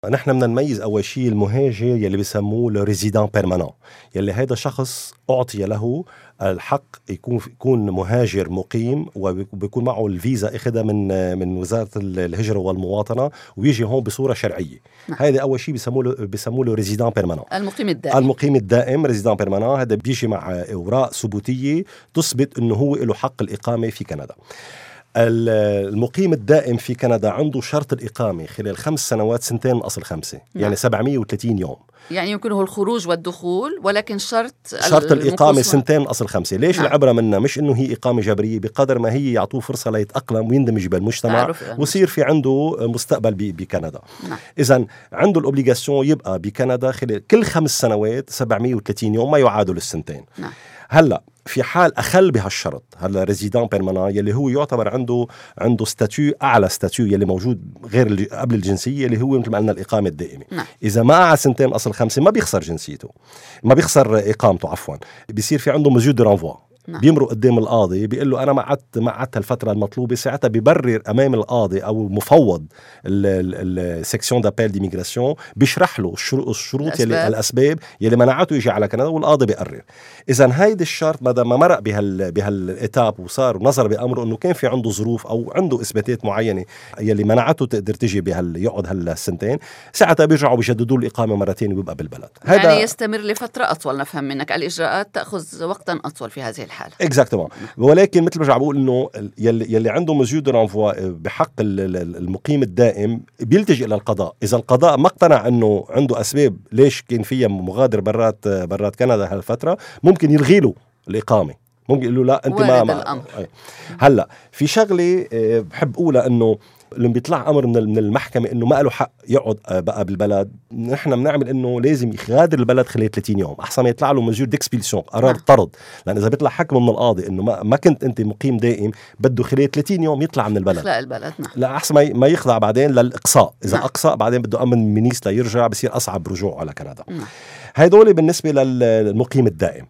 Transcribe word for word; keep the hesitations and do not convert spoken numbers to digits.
نحن بدنا نميز أول شيء المهاجر يلي بيسموه le résident permanent، يلي هذا شخص أعطي له الحق يكون يكون مهاجر مقيم وبيكون معه الفيزا أخذها من من وزارة الهجرة والمواطنة ويجي هون بصورة شرعية. هذا أول شيء بيسموه بيسموه le résident permanent، المقيم الدائم. المقيم الدائم résident permanent هذا بيجي مع أوراق ثبوتية تثبت إنه هو له حق الإقامة في كندا. المقيم الدائم في كندا عنده شرط الإقامة خلال خمس سنوات، سنتين من أصل خمسة، نعم. يعني سبعمية وثلاثين يوم، يعني يمكنه الخروج والدخول، ولكن شرط شرط الإقامة سنتين من أصل خمسة. ليش نعم. العبرة منها مش إنه هي إقامة جبرية، بقدر ما هي يعطوه فرصة ليتأقلم ويندمج بالمجتمع ويصير في عنده مستقبل بكندا. نعم. إذن عنده الأوبليغاسيون يبقى بكندا خلال كل خمس سنوات سبعمية وثلاثين يوم، ما يعادل السنتين. نعم. هلا في حال أخل بهالشرط، هلا ريزيدان بيرمانان يلي هو يعتبر عنده عنده ستاتيو أعلى ستاتيو يلي موجود غير الج... قبل الجنسية اللي هو مثل ما قلنا الإقامة الدائمة. نعم. إذا ما قعد سنتين أصل خمسة ما بيخسر جنسيته، ما بيخسر إقامته عفوا، بيصير في عنده مزيد دي رانفوا. نعم. بيمرق قدام القاضي بيقول له أنا ما عدت ما عدت الفترة المطلوبة، ساعتها بيبرر أمام القاضي أو مفوض السكسيون دابيل ديميغراسيون بيشرح له الشروط الأسباب. يلي الأسباب يلي منعته يجي على كندا، والقاضي بيقرر. إذن هيدا الشرط ما ما مرق بهال بهالإتاب وصار ونظر بأمره إنه كان في عنده ظروف أو عنده إثباتات معينة يلي منعته تقدر تجي بهال يقعد هالسنتين، ساعتها بيرجعوا بيجددوا الإقامة مرتين ويبقى بالبلد. يعني يستمر لفترة أطول. نفهم منك الإجراءات تأخذ وقتا أطول في هذه الحالة. اكزاكتومون. ولكن مثل ما برجع بقول انه يلي, يلي عنده مزيود رانفوا بحق المقيم الدائم بيلتجئ الى القضاء. اذا القضاء ما اقتنع انه عنده اسباب ليش كان فيها مغادر برات برات كندا هالفتره، ممكن يلغي له الاقامه، ممكن يقول له لا انت ما, ما هلا في شغله بحب اقولها، انه لما بيطلع امر من من المحكمه انه ما له حق يقعد بقى بالبلد، نحن بنعمل انه لازم يغادر البلد خلال ثلاثين يوم، احسن ما يطلع له مزيور ديكسبيلسيون، قرار طرد. لان اذا بيطلع حكم من القاضي انه ما, ما كنت انت مقيم دائم، بده خلال ثلاثين يوم يطلع من البلد، يخلع البلد. نعم. لا احسن ما ما يخضع بعدين للاقصاء. اذا نعم. اقصى بعدين بده امن مينيس ليرجع، بصير اصعب رجوعه على كندا. نعم. هيدول بالنسبه للمقيم الدائم.